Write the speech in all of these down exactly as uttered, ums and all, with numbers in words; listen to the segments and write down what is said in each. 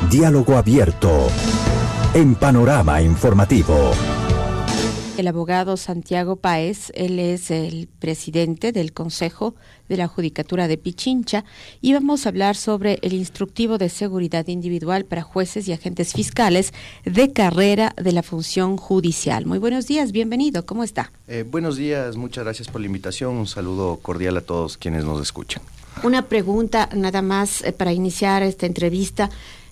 Diálogo abierto en Panorama Informativo. El abogado Santiago Páez, él es el presidente del Consejo de la Judicatura de Pichincha, y vamos a hablar sobre el instructivo de seguridad individual para jueces y agentes fiscales de carrera de la función judicial. Muy buenos días, bienvenido, ¿cómo está? Eh, buenos días, muchas gracias por la invitación, un saludo cordial a todos quienes nos escuchan. Una pregunta nada más eh, para iniciar esta entrevista.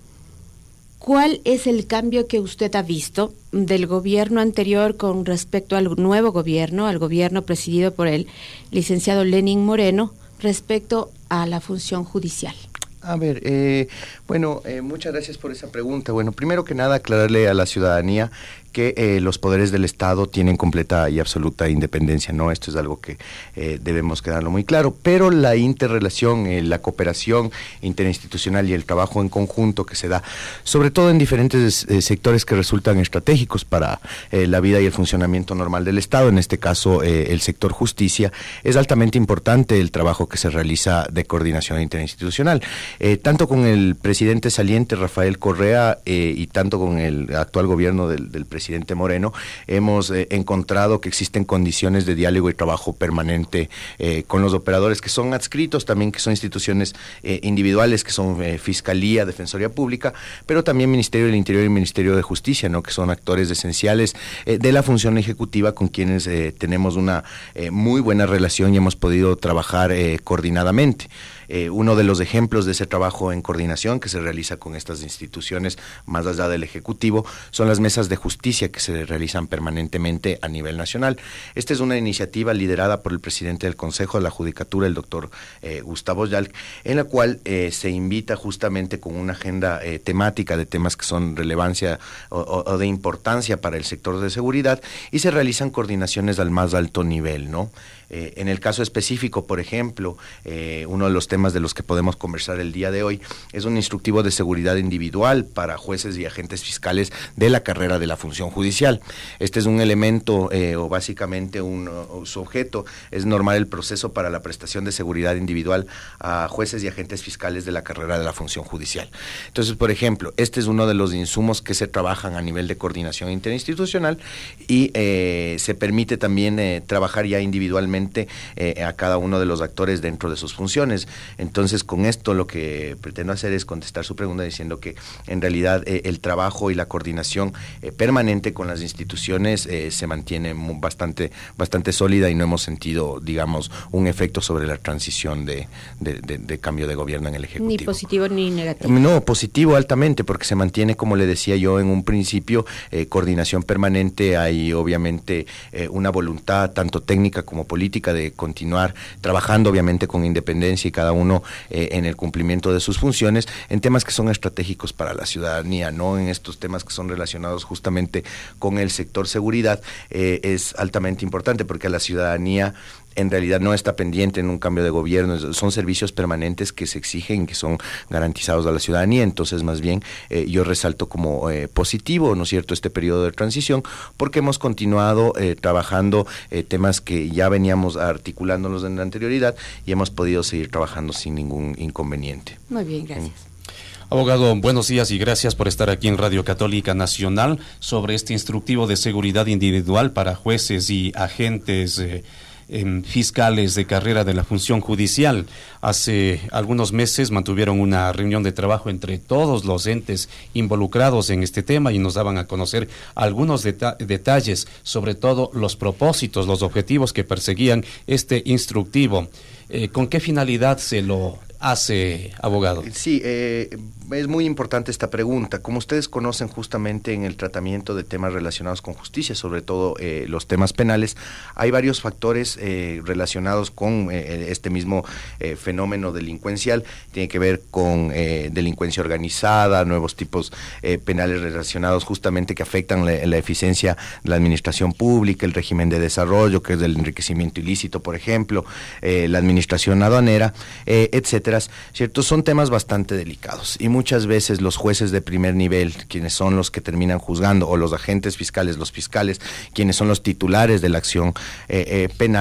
¿Cuál es el cambio que usted ha visto del gobierno anterior con respecto al nuevo gobierno, al gobierno presidido por el licenciado Lenín Moreno, respecto a la función judicial? A ver, eh, bueno, eh, muchas gracias por esa pregunta. Bueno, primero que nada, aclararle a la ciudadanía que eh, los poderes del Estado tienen completa y absoluta independencia, ¿no? Esto es algo que eh, debemos quedarlo muy claro, pero la interrelación, eh, la cooperación interinstitucional y el trabajo en conjunto que se da, sobre todo en diferentes eh, sectores que resultan estratégicos para eh, la vida y el funcionamiento normal del Estado, en este caso eh, el sector justicia, es altamente importante el trabajo que se realiza de coordinación interinstitucional, eh, tanto con el presidente saliente Rafael Correa eh, y tanto con el actual gobierno del, del presidente presidente Moreno, hemos eh, encontrado que existen condiciones de diálogo y trabajo permanente eh, con los operadores que son adscritos, también que son instituciones eh, individuales, que son eh, Fiscalía, Defensoría Pública, pero también Ministerio del Interior y Ministerio de Justicia, ¿no? Que son actores esenciales eh, de la función ejecutiva con quienes eh, tenemos una eh, muy buena relación y hemos podido trabajar eh, coordinadamente. Eh, uno de los ejemplos de ese trabajo en coordinación que se realiza con estas instituciones más allá del Ejecutivo son las mesas de justicia que se realizan permanentemente a nivel nacional. Esta es una iniciativa liderada por el presidente del Consejo de la Judicatura, el doctor eh, Gustavo Yalc, en la cual eh, se invita justamente con una agenda eh, temática de temas que son relevancia o, o, o de importancia para el sector de seguridad, y se realizan coordinaciones al más alto nivel, ¿no? Eh, en el caso específico, por ejemplo, eh, uno de los temas de los que podemos conversar el día de hoy es un instructivo de seguridad individual para jueces y agentes fiscales de la carrera de la función judicial. Este es un elemento eh, o básicamente un, o su objeto es normar el proceso para la prestación de seguridad individual a jueces y agentes fiscales de la carrera de la función judicial. Entonces, por ejemplo, este es uno de los insumos que se trabajan a nivel de coordinación interinstitucional y eh, se permite también eh, trabajar ya individualmente Eh, a cada uno de los actores dentro de sus funciones. Entonces, con esto lo que pretendo hacer es contestar su pregunta diciendo que en realidad eh, el trabajo y la coordinación eh, permanente con las instituciones eh, se mantiene muy, bastante bastante sólida y no hemos sentido, digamos, un efecto sobre la transición de, de, de, de cambio de gobierno en el Ejecutivo. Ni positivo ni negativo. No, positivo altamente, porque se mantiene, como le decía yo en un principio, eh, coordinación permanente. Hay obviamente eh, una voluntad tanto técnica como política de continuar trabajando obviamente con independencia y cada uno eh, en el cumplimiento de sus funciones en temas que son estratégicos para la ciudadanía, ¿no? En estos temas que son relacionados justamente con el sector seguridad eh, es altamente importante porque la ciudadanía en realidad no está pendiente en un cambio de gobierno, son servicios permanentes que se exigen, que son garantizados a la ciudadanía. Entonces, más bien, eh, yo resalto como eh, positivo, ¿no es cierto?, este periodo de transición, porque hemos continuado eh, trabajando eh, temas que ya veníamos articulándolos en la anterioridad y hemos podido seguir trabajando sin ningún inconveniente. Muy bien, gracias. Mm. Abogado, buenos días y gracias por estar aquí en Radio Católica Nacional sobre este instructivo de seguridad individual para jueces y agentes eh, eh, fiscales de carrera de la función judicial. Hace algunos meses mantuvieron una reunión de trabajo entre todos los entes involucrados en este tema y nos daban a conocer algunos deta- detalles, sobre todo los propósitos, los objetivos que perseguían este instructivo. Eh, ¿Con qué finalidad se lo hace, abogado? Sí, eh, es muy importante esta pregunta. Como ustedes conocen, justamente en el tratamiento de temas relacionados con justicia, sobre todo eh, los temas penales, hay varios factores eh, relacionados con eh, este mismo eh, fenómeno delincuencial. Tiene que ver con eh, delincuencia organizada, nuevos tipos eh, penales relacionados justamente que afectan la, la eficiencia de la administración pública, el régimen de desarrollo, que es el enriquecimiento ilícito, por ejemplo, eh, la administración aduanera, eh, etcétera, ¿cierto? Son temas bastante delicados y muchas veces los jueces de primer nivel, quienes son los que terminan juzgando, o los agentes fiscales, los fiscales, quienes son los titulares de la acción eh, eh, penal,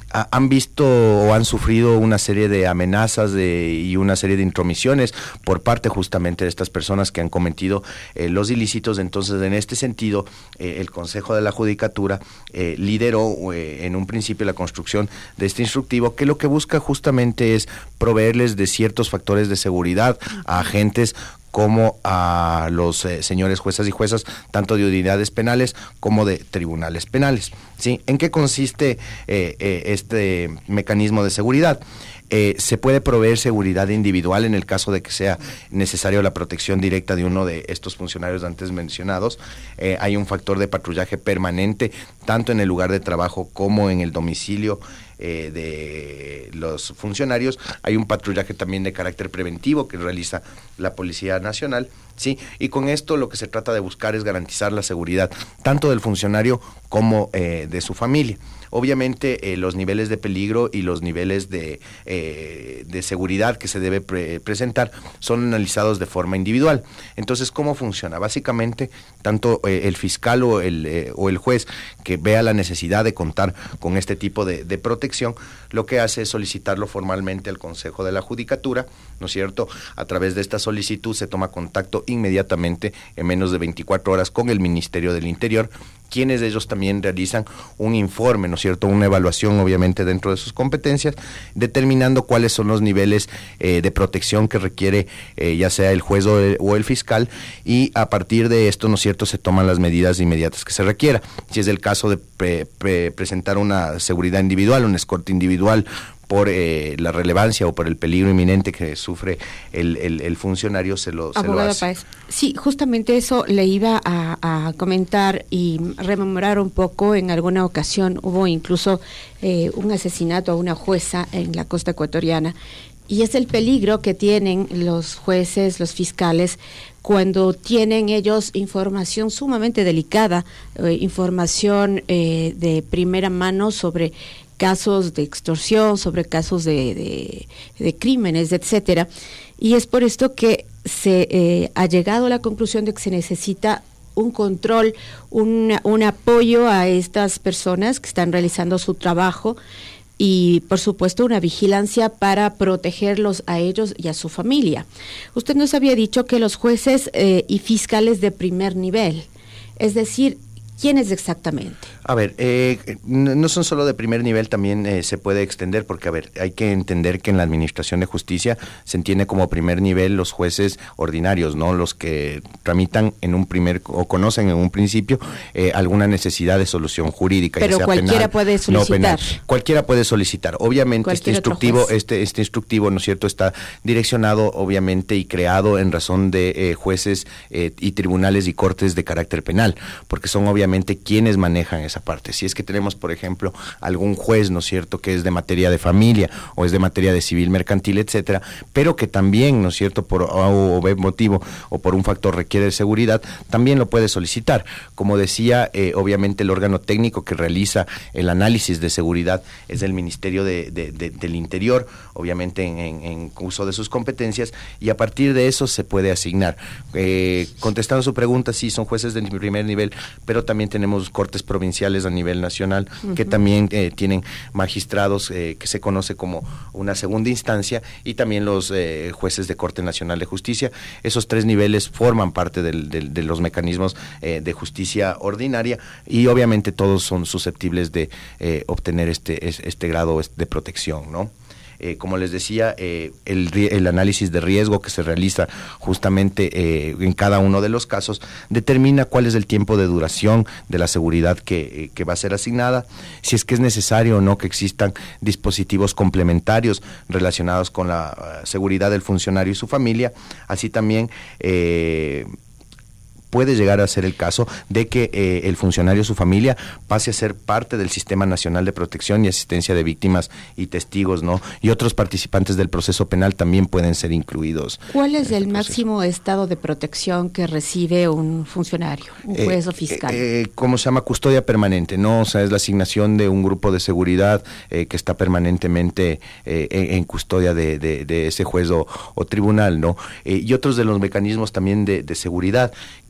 han visto o han sufrido una serie de amenazas de, y una serie de intromisiones por parte justamente de estas personas que han cometido eh, los ilícitos. Entonces, en este sentido, eh, el Consejo de la Judicatura eh, lideró eh, en un principio la construcción de este instructivo, que lo que busca justamente es proveerles de ciertos factores de seguridad a agentes como a los eh, señores juezas y juezas, tanto de unidades penales como de tribunales penales. ¿Sí? ¿En qué consiste eh, eh, este mecanismo de seguridad? Eh, se puede proveer seguridad individual en el caso de que sea necesario la protección directa de uno de estos funcionarios antes mencionados. Eh, hay un factor de patrullaje permanente, tanto en el lugar de trabajo como en el domicilio eh, de los funcionarios. Hay un patrullaje también de carácter preventivo que realiza la Policía Nacional, ¿sí? Y con esto lo que se trata de buscar es garantizar la seguridad tanto del funcionario como eh, de su familia. Obviamente eh, los niveles de peligro y los niveles de, eh, de seguridad que se debe pre presentar son analizados de forma individual. Entonces, ¿cómo funciona? Básicamente, tanto eh, el fiscal o el, eh, o el juez que vea la necesidad de contar con este tipo de, de protección, lo que hace es solicitarlo formalmente al Consejo de la Judicatura, ¿no es cierto? A través de esta solicitud se toma contacto inmediatamente, en menos de veinticuatro horas, con el Ministerio del Interior, quienes ellos también realizan un informe, ¿no es cierto?, una evaluación obviamente dentro de sus competencias, determinando cuáles son los niveles eh, de protección que requiere eh, ya sea el juez o el, o el fiscal, y a partir de esto, ¿no es cierto?, se toman las medidas inmediatas que se requiera. Si es el caso de pre, pre, presentar una seguridad individual, un escorte individual, por eh, la relevancia o por el peligro inminente que sufre el, el, el funcionario, se lo, se lo hace. Páez. Sí, justamente eso le iba a, a comentar y rememorar un poco. En alguna ocasión hubo incluso eh, un asesinato a una jueza en la costa ecuatoriana, y es el peligro que tienen los jueces, los fiscales, cuando tienen ellos información sumamente delicada, eh, información eh, de primera mano sobre casos de extorsión, sobre casos de, de, de crímenes, etcétera. Y es por esto que se eh, ha llegado a la conclusión de que se necesita un control, un, un apoyo a estas personas que están realizando su trabajo, y por supuesto una vigilancia para protegerlos a ellos y a su familia. Usted nos había dicho que los jueces eh, y fiscales de primer nivel, es decir, ¿quiénes exactamente? A ver, eh, no son solo de primer nivel, también eh, se puede extender, porque, a ver, hay que entender que en la Administración de Justicia se entiende como primer nivel los jueces ordinarios, ¿no? Los que tramitan en un primer, o conocen en un principio, eh, alguna necesidad de solución jurídica. Pero ya sea cualquiera penal, puede solicitar. No penal. Cualquiera puede solicitar. Obviamente este instructivo, este, este instructivo, ¿no es cierto?, está direccionado, obviamente, y creado en razón de eh, jueces eh, y tribunales y cortes de carácter penal, porque son obviamente quienes manejan esa parte. Si es que tenemos, por ejemplo, algún juez, ¿no es cierto?, que es de materia de familia o es de materia de civil mercantil, etcétera, pero que también, ¿no es cierto?, por A o B motivo o por un factor requiere de seguridad, también lo puede solicitar. Como decía, eh, obviamente el órgano técnico que realiza el análisis de seguridad es el Ministerio de, de, de, del Interior, obviamente en, en, en uso de sus competencias, y a partir de eso se puede asignar. Eh, contestando su pregunta, sí, son jueces de primer nivel, pero también tenemos cortes provinciales a nivel nacional, uh-huh, que también eh, tienen magistrados eh, que se conoce como una segunda instancia, y también los eh, jueces de Corte Nacional de Justicia. Esos tres niveles forman parte del, del, de los mecanismos eh, de justicia ordinaria, y obviamente todos son susceptibles de eh, obtener este, este grado de protección, ¿no? Eh, como les decía, eh, el, el análisis de riesgo que se realiza justamente eh, en cada uno de los casos determina cuál es el tiempo de duración de la seguridad que, eh, que va a ser asignada, si es que es necesario o no que existan dispositivos complementarios relacionados con la uh, seguridad del funcionario y su familia. Así también eh, puede llegar a ser el caso de que eh, el funcionario y su familia pase a ser parte del Sistema Nacional de Protección y Asistencia de Víctimas y Testigos, ¿no? Y otros participantes del proceso penal también pueden ser incluidos. ¿Cuál es el máximo estado de protección que recibe un funcionario, un juez eh, o fiscal? Eh, eh, ¿Cómo se llama? Custodia permanente, ¿no? O sea, es la asignación de un grupo de seguridad eh, que está permanentemente eh, en, en custodia de, de, de ese juez o, o tribunal, ¿no? Eh, y otros de los mecanismos también de, de seguridad que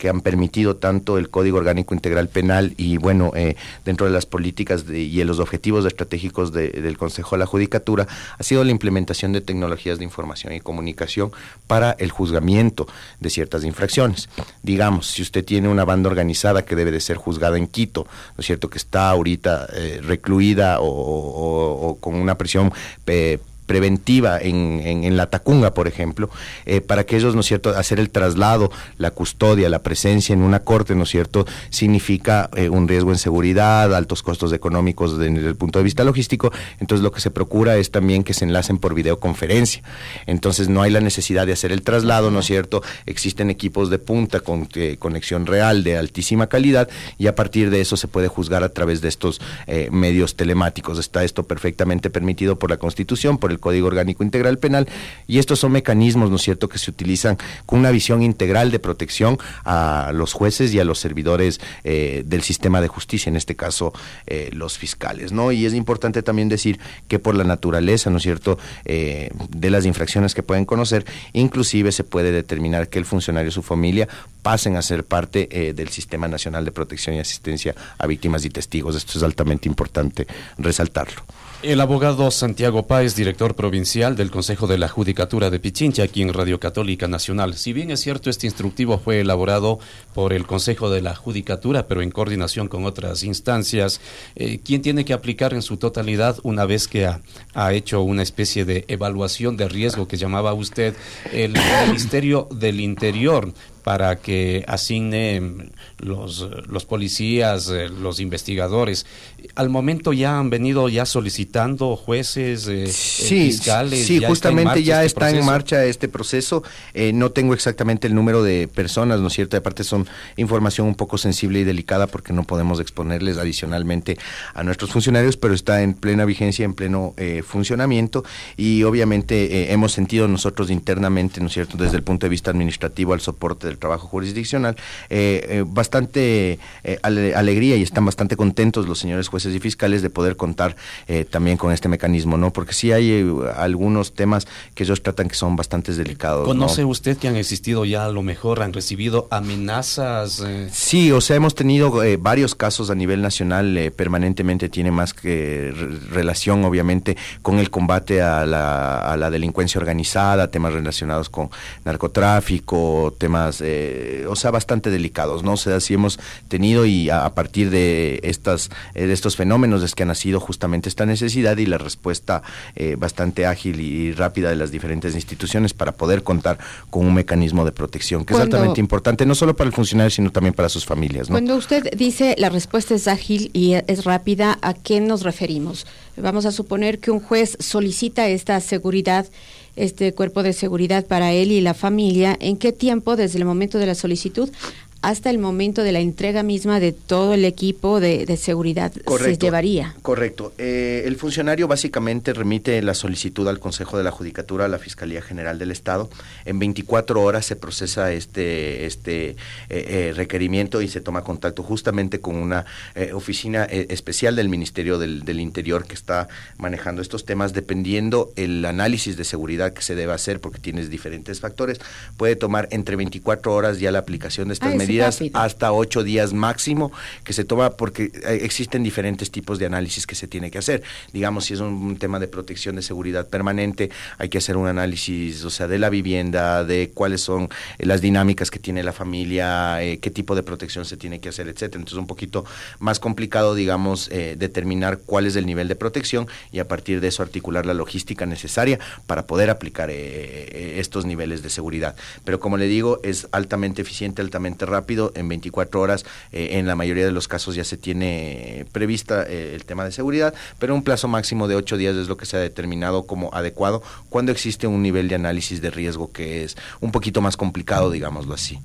que han permitido tanto el Código Orgánico Integral Penal y, bueno, eh, dentro de las políticas de, y en los objetivos estratégicos de, del Consejo de la Judicatura, ha sido la implementación de tecnologías de información y comunicación para el juzgamiento de ciertas infracciones. Digamos, si usted tiene una banda organizada que debe de ser juzgada en Quito, ¿no es cierto?, que está ahorita eh, recluida o, o, o con una prisión eh, preventiva en, en, en la Tacunga, por ejemplo, eh, para que ellos, ¿no es cierto?, hacer el traslado, la custodia, la presencia en una corte, ¿no es cierto?, significa eh, un riesgo en seguridad, altos costos económicos desde el punto de vista logístico. Entonces lo que se procura es también que se enlacen por videoconferencia. Entonces no hay la necesidad de hacer el traslado, ¿no es cierto?, existen equipos de punta con eh, conexión real de altísima calidad, y a partir de eso se puede juzgar a través de estos eh, medios telemáticos. Está esto perfectamente permitido por la Constitución, por el Código Orgánico Integral Penal, y estos son mecanismos, ¿no es cierto?, que se utilizan con una visión integral de protección a los jueces y a los servidores eh, del sistema de justicia, en este caso eh, los fiscales, ¿no? Y es importante también decir que por la naturaleza, ¿no es cierto?, eh, de las infracciones que pueden conocer, inclusive se puede determinar que el funcionario y su familia pasen a ser parte eh, del Sistema Nacional de Protección y Asistencia a Víctimas y Testigos. Esto es altamente importante resaltarlo. El abogado Santiago Páez, director provincial del Consejo de la Judicatura de Pichincha, aquí en Radio Católica Nacional. Si bien es cierto, este instructivo fue elaborado por el Consejo de la Judicatura, pero en coordinación con otras instancias, eh, ¿quién tiene que aplicar en su totalidad una vez que ha, ha hecho una especie de evaluación de riesgo que llamaba usted el Ministerio del Interior, para que asigne los, los policías, eh, los investigadores? Al momento ya han venido ya solicitando jueces, eh, sí, fiscales. Sí, ya justamente está ya este está proceso. en marcha este proceso. Eh, no tengo exactamente el número de personas, ¿no es cierto? Aparte son información un poco sensible y delicada porque no podemos exponerles adicionalmente a nuestros funcionarios, pero está en plena vigencia, en pleno eh, funcionamiento, y obviamente eh, hemos sentido nosotros internamente, ¿no es cierto?, desde el punto de vista administrativo al soporte del trabajo jurisdiccional, eh, eh, bastante eh, ale- alegría y están bastante contentos los señores jueces y fiscales de poder contar eh, también con este mecanismo, ¿no? Porque sí hay eh, algunos temas que ellos tratan que son bastante delicados, ¿Conoce ¿no? usted que han existido ya, a lo mejor, han recibido amenazas? Eh? Sí, o sea, hemos tenido eh, varios casos a nivel nacional, eh, permanentemente tiene más que re- relación, obviamente, con el combate a la, a la delincuencia organizada, temas relacionados con narcotráfico, temas, eh, o sea, bastante delicados, ¿no? O sea, sí hemos tenido, y a, a partir de estas eh, de estos fenómenos es que ha nacido justamente esta necesidad y la respuesta eh, bastante ágil y rápida de las diferentes instituciones para poder contar con un mecanismo de protección, que Cuando, es altamente importante, no solo para el funcionario, sino también para sus familias, ¿no? Cuando usted dice la respuesta es ágil y es rápida, ¿a qué nos referimos? Vamos a suponer que un juez solicita esta seguridad, este cuerpo de seguridad para él y la familia. ¿En qué tiempo, desde el momento de la solicitud hasta el momento de la entrega misma de todo el equipo de, de seguridad, Correcto, se llevaría? Correcto. Eh, el funcionario básicamente remite la solicitud al Consejo de la Judicatura, a la Fiscalía General del Estado. En veinticuatro horas se procesa este este eh, eh, requerimiento y se toma contacto justamente con una eh, oficina eh, especial del Ministerio del, del Interior que está manejando estos temas. Dependiendo el análisis de seguridad que se debe hacer, porque tienes diferentes factores, puede tomar entre veinticuatro horas ya la aplicación de estas Ah, medidas, rápido. hasta ocho días máximo que se toma, porque existen diferentes tipos de análisis que se tiene que hacer. Digamos, si es un, un tema de protección de seguridad permanente, hay que hacer un análisis, o sea, de la vivienda, de cuáles son las dinámicas que tiene la familia, eh, qué tipo de protección se tiene que hacer, etcétera. Entonces, un poquito más complicado, digamos, eh, determinar cuál es el nivel de protección y a partir de eso articular la logística necesaria para poder aplicar eh, estos niveles de seguridad. Pero como le digo, es altamente eficiente, altamente rápido. En veinticuatro horas, eh, en la mayoría de los casos ya se tiene prevista eh, el tema de seguridad, pero un plazo máximo de ocho días es lo que se ha determinado como adecuado cuando existe un nivel de análisis de riesgo que es un poquito más complicado, digámoslo así.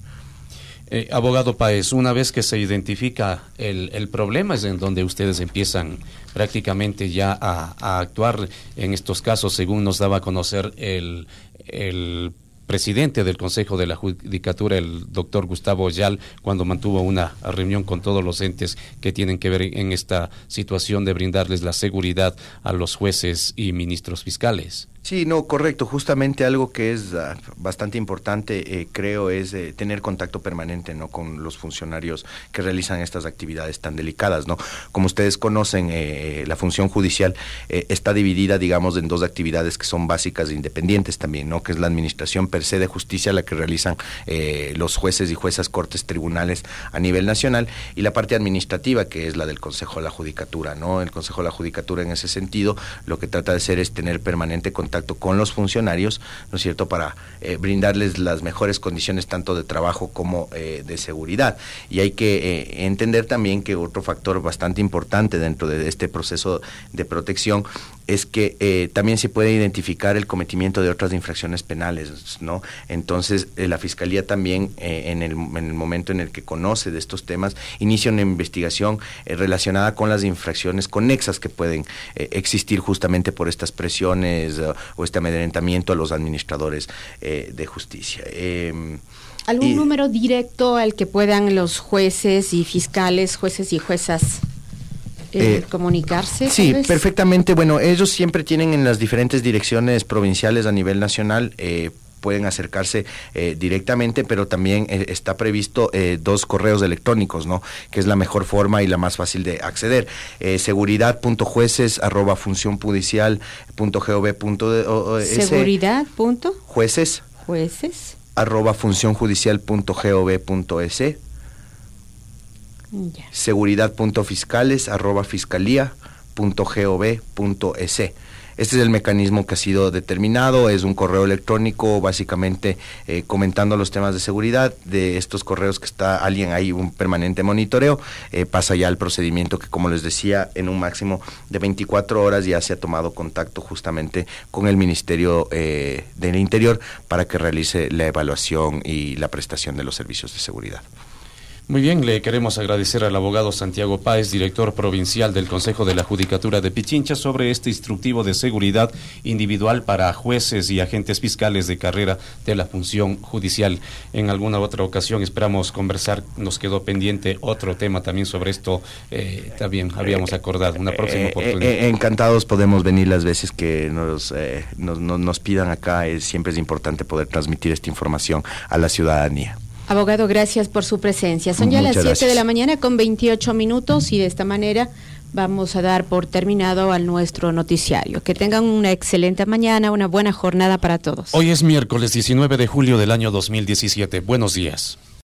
Eh, abogado Páez, una vez que se identifica el, el problema, es en donde ustedes empiezan prácticamente ya a, a actuar en estos casos, según nos daba a conocer el, el presidente del Consejo de la Judicatura, el doctor Gustavo Oyal, cuando mantuvo una reunión con todos los entes que tienen que ver en esta situación de brindarles la seguridad a los jueces y ministros fiscales. Sí, no, correcto. Justamente algo que es uh, bastante importante, eh, creo, es eh, tener contacto permanente, ¿no?, con los funcionarios que realizan estas actividades tan delicadas, ¿no? Como ustedes conocen, eh, la función judicial eh, está dividida, digamos, en dos actividades que son básicas e independientes también, ¿no?, que es la administración per se de justicia, la que realizan eh, los jueces y juezas, cortes, tribunales a nivel nacional, y la parte administrativa, que es la del Consejo de la Judicatura, ¿no? El Consejo de la Judicatura, en ese sentido, lo que trata de hacer es tener permanente contacto contacto con los funcionarios, ¿no es cierto?, para eh, brindarles las mejores condiciones tanto de trabajo como eh, de seguridad. Y hay que eh, entender también que otro factor bastante importante dentro de este proceso de protección es que eh, también se puede identificar el cometimiento de otras infracciones penales, ¿no? Entonces, eh, la Fiscalía también, eh, en, el, en el momento en el que conoce de estos temas, inicia una investigación eh, relacionada con las infracciones conexas que pueden eh, existir justamente por estas presiones uh, o este amedrentamiento a los administradores eh, de justicia. Eh, ¿Algún y, número directo al que puedan los jueces y fiscales, jueces y juezas Eh, eh, comunicarse? Sí, perfectamente. Bueno, ellos siempre tienen en las diferentes direcciones provinciales a nivel nacional, eh, pueden acercarse eh, directamente, pero también eh, está previsto eh, dos correos electrónicos, ¿no?, que es la mejor forma y la más fácil de acceder. Eh, seguridad punto jueces arroba función judicial punto gov punto es. Seguridad punto jueces jueces arroba función judicial punto gov punto es. Ya. Seguridad punto fiscales arroba fiscalía punto gov punto es. Este es el mecanismo que ha sido determinado, es un correo electrónico básicamente eh, comentando los temas de seguridad. De estos correos que está alguien ahí, un permanente monitoreo, eh, pasa ya al procedimiento que, como les decía, en un máximo de veinticuatro horas ya se ha tomado contacto justamente con el Ministerio eh, del Interior para que realice la evaluación y la prestación de los servicios de seguridad. Muy bien, le queremos agradecer al abogado Santiago Páez, director provincial del Consejo de la Judicatura de Pichincha, sobre este instructivo de seguridad individual para jueces y agentes fiscales de carrera de la función judicial. En alguna otra ocasión esperamos conversar, nos quedó pendiente otro tema también sobre esto, eh, también habíamos acordado, una próxima eh, oportunidad. Eh, eh, encantados, podemos venir las veces que nos, eh, nos, nos, nos pidan acá, eh, siempre es importante poder transmitir esta información a la ciudadanía. Abogado, gracias por su presencia. Son ya Muchas las siete de la mañana con veintiocho minutos y de esta manera vamos a dar por terminado al nuestro noticiario. Que tengan una excelente mañana, una buena jornada para todos. Hoy es miércoles diecinueve de julio del año dos mil diecisiete. Buenos días.